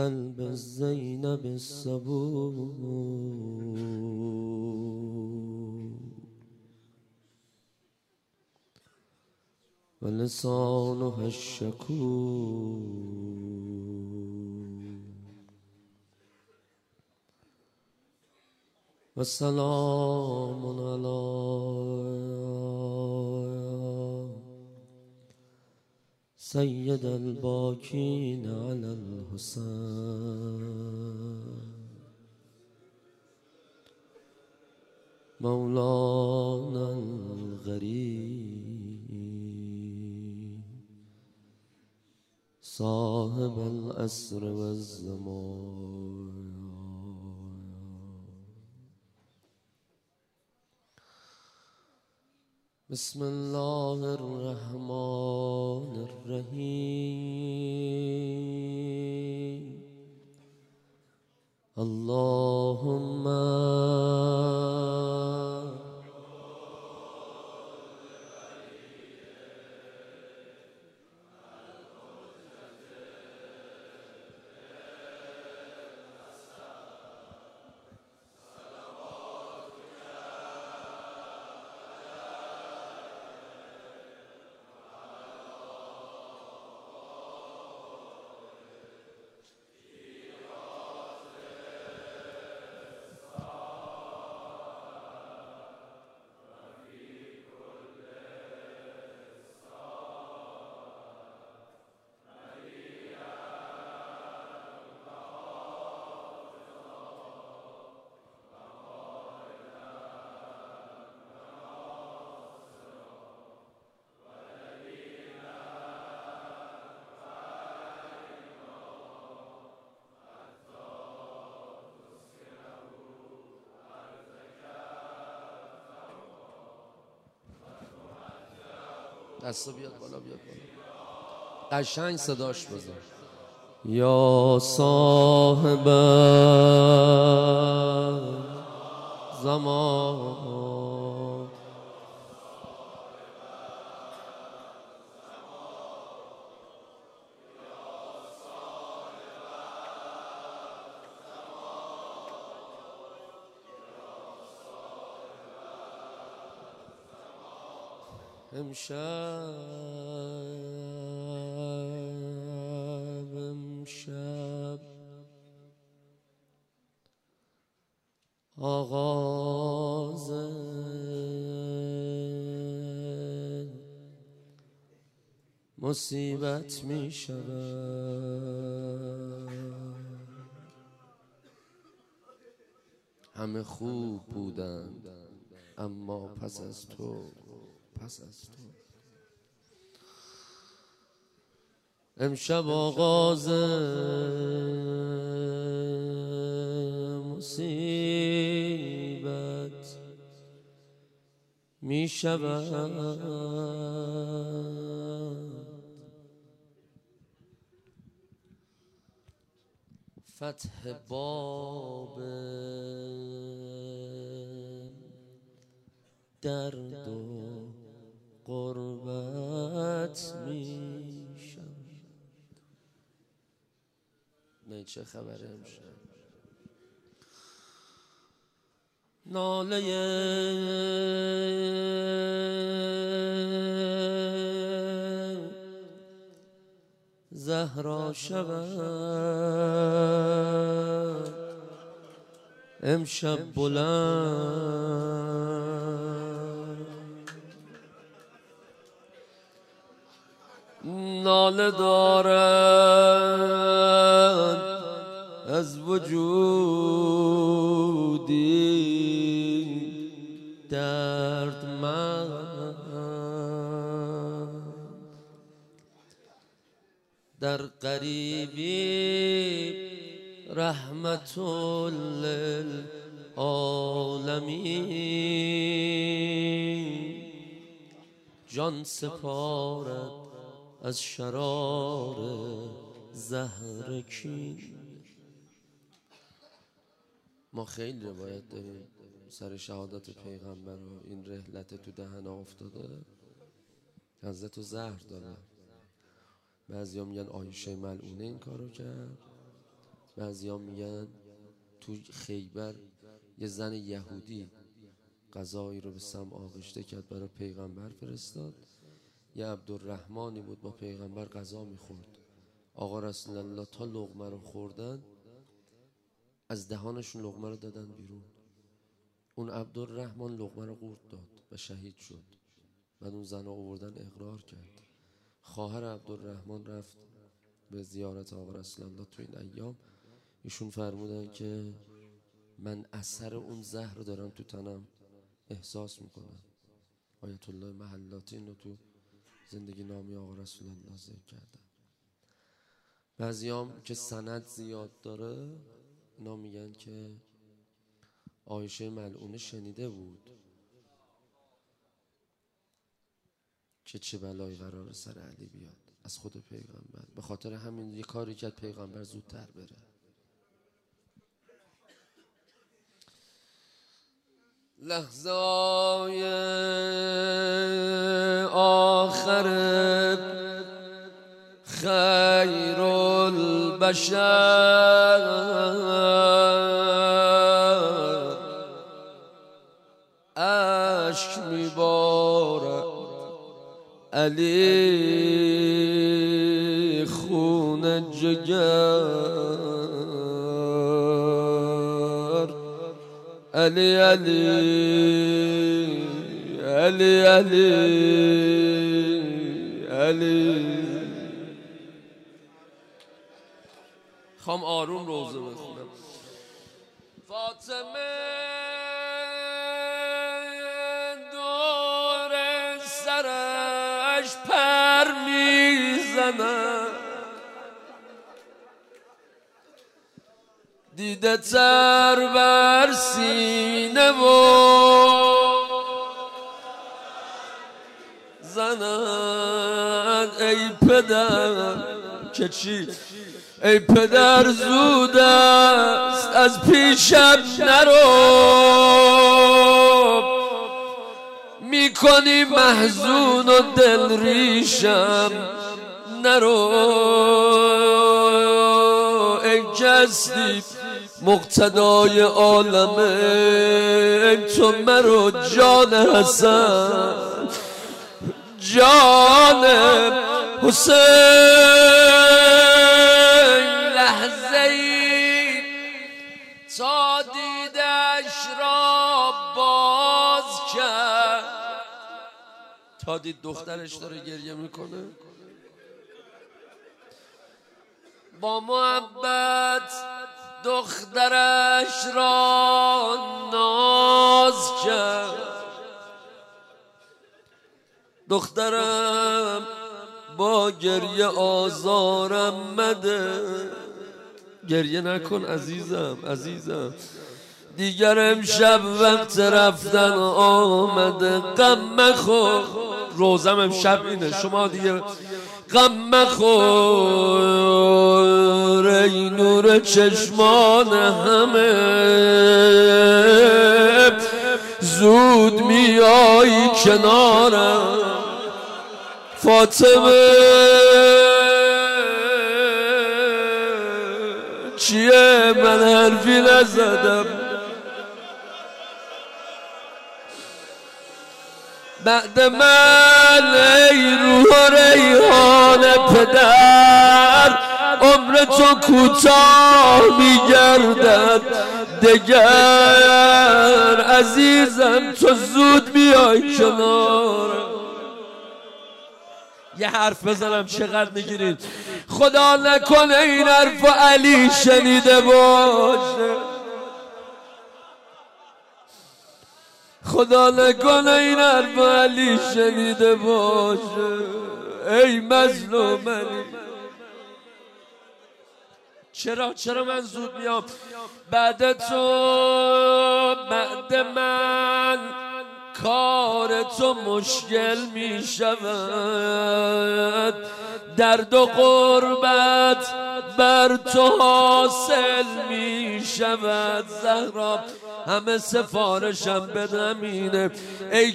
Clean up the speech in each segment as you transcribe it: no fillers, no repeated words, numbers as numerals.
قلب زینب الصبور و لسانها الشکور و سلام علی سید الباکین علی الحسین مولانا الغریب صاحب العصر و الزمان. بسم الله الرحمن الرحیم. اللهم دستا بیاد بالا، بیاد بالا، قشنگ صداش بزن. یا صاحب زمان امشب آغاز مصیبت می شود. همه خوب بودند اما پس از تو امشب آغاز مصیبت می شود. فتح باب درد و غربت می شود. نه چه خبره امشب؟ ناله زهرا شود امشب بلند. ناله دارد از وجودی دردمند. در غریبی رحمت للعالمین جان سپارد از شرار زهر کین. ما خیلی روایت داریم سر شهادت پیغمبر و این رحلت تو دهن افتاده حضرت و زهر داره. بعضی ها میگن عایشه ملعونه این کارو کرد، بعضیا میگن تو خیبر یه زن یهودی غذایی رو به سم آغشته کرد برای پیغمبر فرستاد. یه عبدالرحمانی بود با پیغمبر غذا میخورد. آقا رسول الله تا لقمه رو خوردن از دهانشون لقمه رو دادن بیرون. اون عبدالرحمن لقمه رو قورت داد و شهید شد. بعد اون زن رو آوردن اقرار کرد. خواهر عبدالرحمن رفت به زیارت آقا رسول الله تو این ایام. ایشون فرمودن که من اثر اون زهر رو دارم تو تنم احساس میکنم. آیت الله محلاتی اینو تو زندگی نامی آقا رسول الله ذکر کردن. بعضیام که سند زیاد داره اینا میگن که عایشه ملعونه شنیده بود که چه بلایی قرار سر علی بیاد از خود پیغمبر. به خاطر همین یه کاری کرد پیغمبر زودتر بره. لحظه‌های آخر خیر البشر اشک میبارد علی خون جگر علی علی علی علی علی. خوام آروم روزه بخونم. فاطمه دور سرش پر میزنه، دیده تر بر سینه و زنن. ای پدر که چی؟ ای پدر زود است از پیشم نرو، میکنی محزون و دل ریشم نرو. ای کسی مقتدای عالمه تو مرو جان حسن جان حسین. لحظه ای تا دیدش را باز کرد، تا دید دخترش داره گریه میکنه، با محبت دخترش را ناز کرد. دخترم با گریه آزارم مده، گریه نکن عزیزم عزیزم، دیگر امشب وقت رفتن آمده. غم مخور، روزم امشب اینه، شما دیگه غم مخور. ای نور چشمان همه زود میایی کنارم. فاطمه چیه من حرفی نزدم، بعد من ای روح ریحان پدر عمر تو کوتاه میگردد دگر. عزیزم تو زود بیای کنار. یه حرف بزنم چقدر میگیرید؟ خدا نکنه این حرف علی شنیده باشه، خدا نکنه این حرف علی شنیده باشه. ای مظلوم علی، چرا من زود میام بعد تو؟ بعد من کار تو مشکل می شود، درد و غربت بر تو حاصل می شود. زهرا همه سفارشم بدم اینه، ای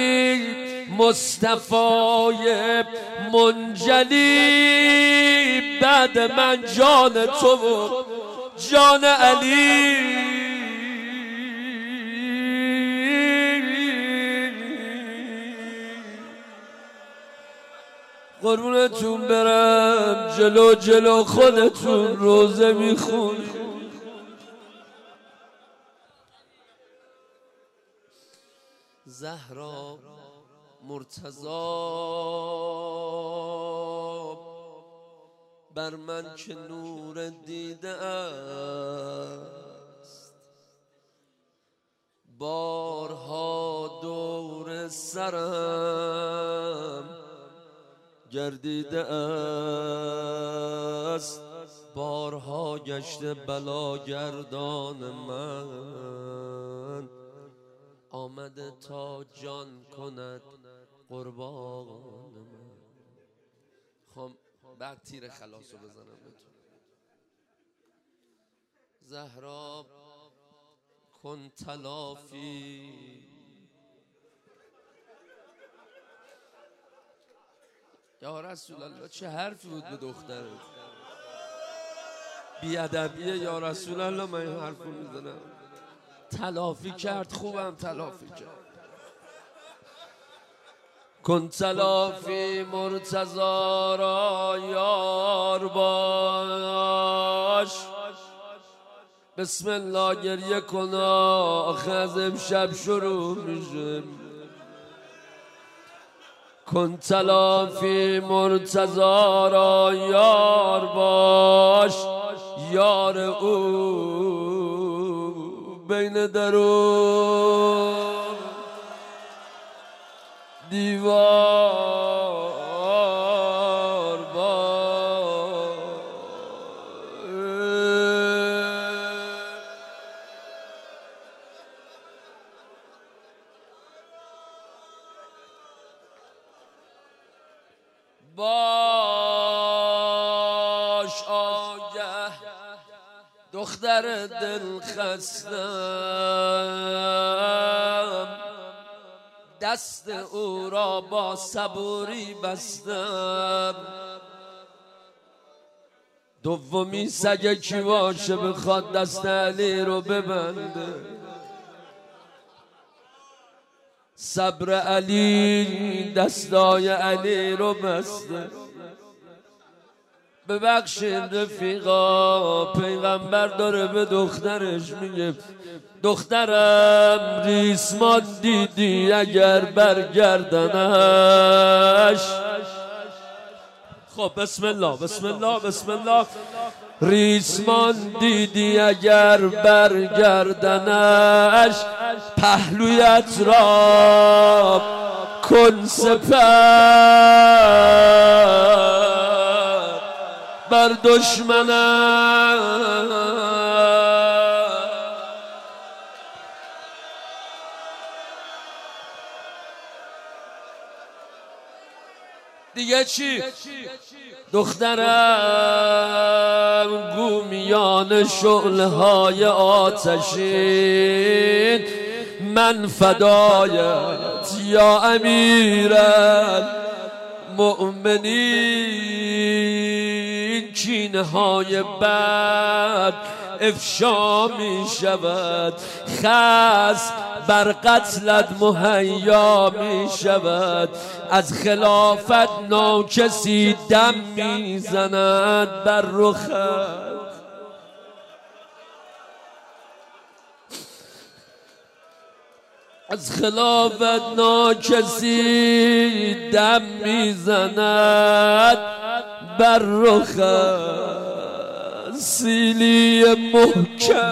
کسی مصطفی منجلی بعد من جان تو و جان علی. قربونتون برم، جلو جلو خودتون روزه میخون. زهرا مرتضی بر من که نور دیده است، بارها دور سرم گردیده است، بارها گشته بلا گردان من، آمده تا جان کند قربان من. خب بعد تیر خلاص رو بزنم بهتون. زهرا کن تلافی، یا رسول الله چه حرفی بود به دخترت؟ بیادبیه یا رسول الله. من این حرف رو میزنم. تلافی کرد، خوبم تلافی کرد. کن تلافی مرتضی را یار باش، بسم الله گریه کن آخه از امشب شروع میشه. کن تلافی مرتضی را یار باش، یار او بین درون دیوار باش آگه دختر دل خستم، دست او را با صبوری بستم. دومی سگ کی باشه بخواد دست علی رو ببنده، صبر علی دستای علی رو بسته. ببخشید رفیقا، پیغمبر داره به دخترش میگه دخترم ریسمان دیدی اگر برگردنش. خب بسم الله بسم الله بسم الله. ریسمان دیدی اگر برگردنش، پهلویت را کن سپر بر دشمنم. دیگه چی؟ دخترم گومیان شعله های آتشین، من فدایت یا امیرالمؤمنین. کینه های بد افشا می شود، خصم بر قتلت مهیا می شود، از خلافت ناکسی دم می زند بر رخت. از خلافت ناکسی دم می زند بر رخت. سیلی محکم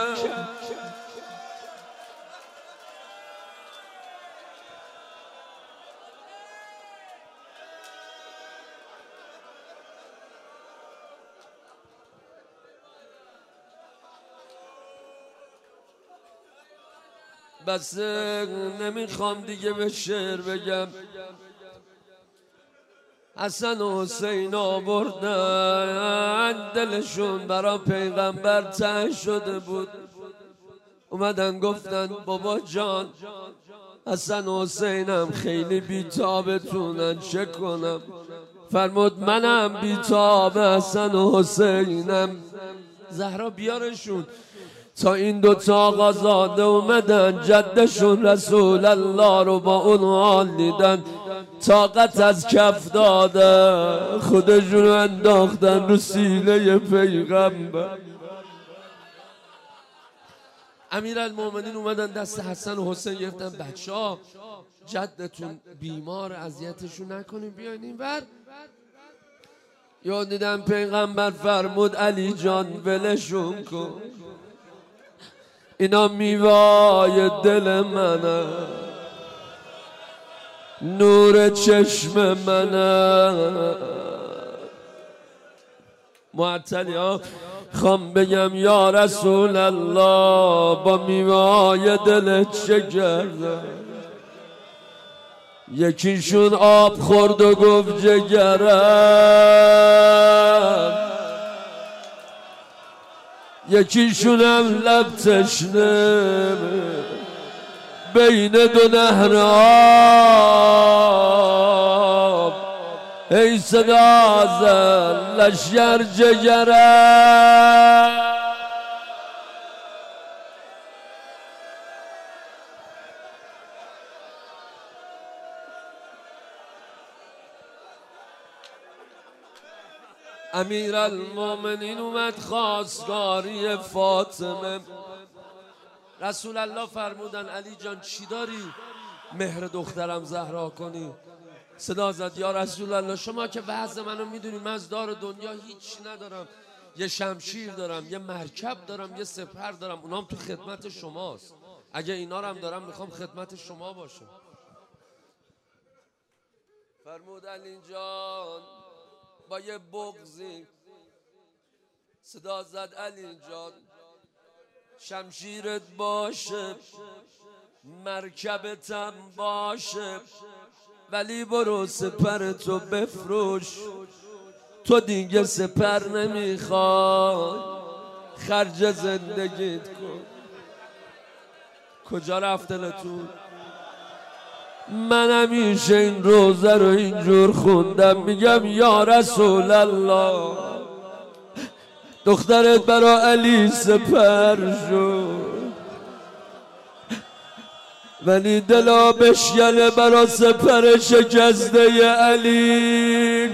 بس نمیخوام دیگه به شعر بگم. حسن و حسین آوردن، دلشون برا پیغمبر تنگ شده بود. اومدن گفتن بابا جان حسن و حسینم خیلی بیتابتونن، چه کنم؟ فرمود منم بیتاب حسن و حسینم. زهرا بیارشون. تا این دوتا آقازاده اومدن، جدشون رسول الله رو با اون حال دیدن، طاقت از کف دادن، خودشون رو انداختن رو سینه پیغمبر. امیرالمومنین اومدن دست حسن و حسین گرفتن، بچه‌ها جدتون بیمار، اذیتشون نکنیم، بیاین اینور. یاد دیدم پیغمبر فرمود علی جان ولشون کن، اینا میوای دل منه، نور چشم منه. معطلی ها خوام بگم یا رسول الله با میوای دلت چه کرده؟ یکیشون آب خورد و گفت جگرم، یکیشونم لب تشنه بین دو نهر آب، ای صدا زن لشگر جگرم. امیرالمومنین اومد خواستگاری فاطمه. رسول الله فرمودن علی جان چی داری مهر دخترم زهرا کنی؟ صدا زد یا رسول الله شما که وضع منو میدونی، من از دار دنیا هیچی ندارم، یه شمشیر دارم، یه مرکب دارم، یه سپر دارم، اونام تو خدمت شماست، اگه اینا رو هم دارم میخوام خدمت شما باشم. فرمود علی جان با یه بغضی صدا زد علی جان شمشیرت باشه، مرکبتم باشه، ولی برو سپرتو بفروش، تو دیگه سپر نمیخوای، خرج زندگیت کن. کجا رفت دلتون؟ من همیشه این روزه رو اینجور خوندم، میگم یا رسول الله دخترت برا علی سپر شد، ولی دلا بشکنه برا سپر شکسته علی.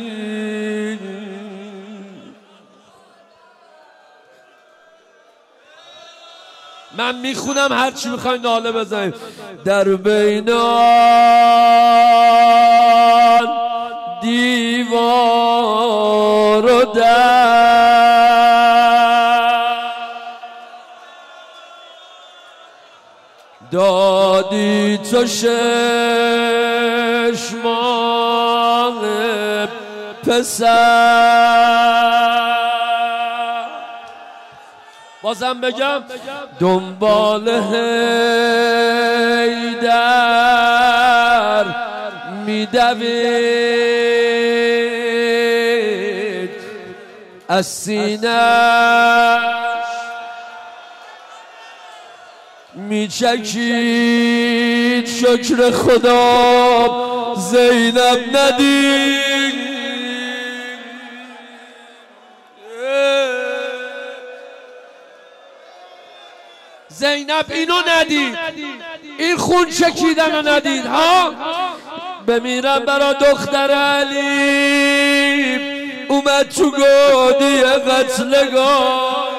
من میخونم هرچی میخواین ناله بزنیم. در بین آن دیوار و در دادی تو 6 ماه پسر. بازم بگم دنبال حیدر میدوید، از سینه‌اش میچکید، شکر خدا زینب ندید. زینب اینو ندید، این خون چکیدن رو ندید ها. بمیرم برا دختر علی، اومد تو گودی قتلگاه.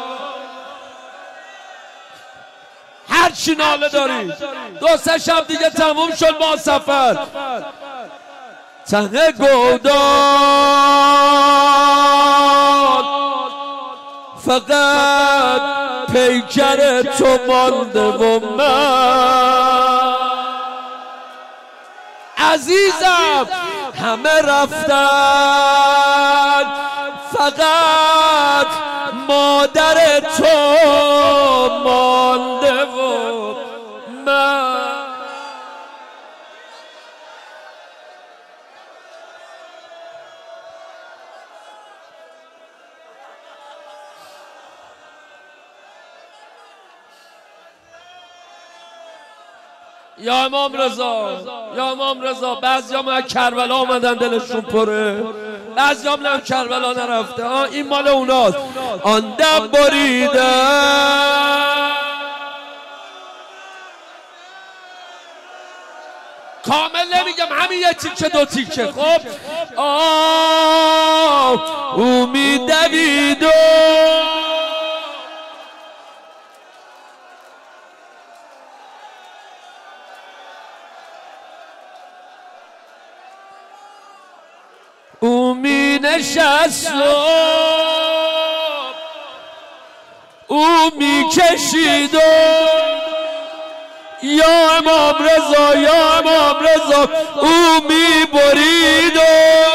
هرچی ناله داری 2-3 شب دیگه تموم شد با سفر. ته گودان فقط پیکر تو مانده و من عزیزم، همه رفتن فقط مادر تو مانده و من. یا امام رضا، یا امام رضا. بعضیا ما کربلا آمدن دلشون پره، بعضیا هم کربلا نرفته. این مال اوناست. آن دم بریده کامل نمیگم، همین یه تیکه دو تیکه. خب او میدوید و او می نشست و او می کشید و یا امام رضا، یا امام رضا. او می برید و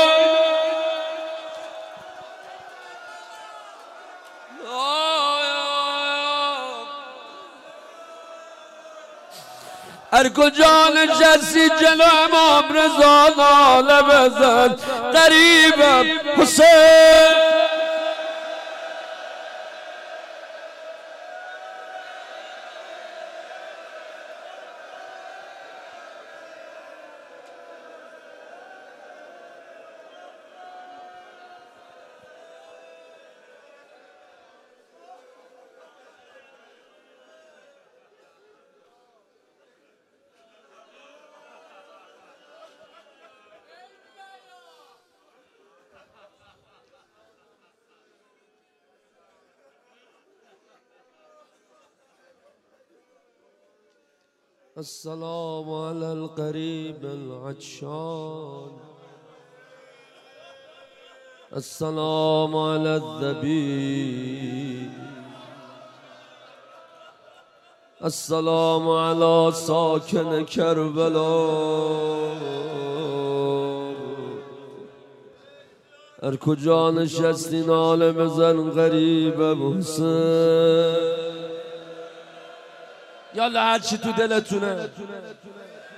هر کجا نشستی جلو امام رضا ناله بزن قریبم حسین. السلام على القريب العطشان، السلام على الذبيح، السلام على ساكن کربلا. هر کجا نشستی ناله بزن غریب حسین. یالا هر چی تو دلتونه.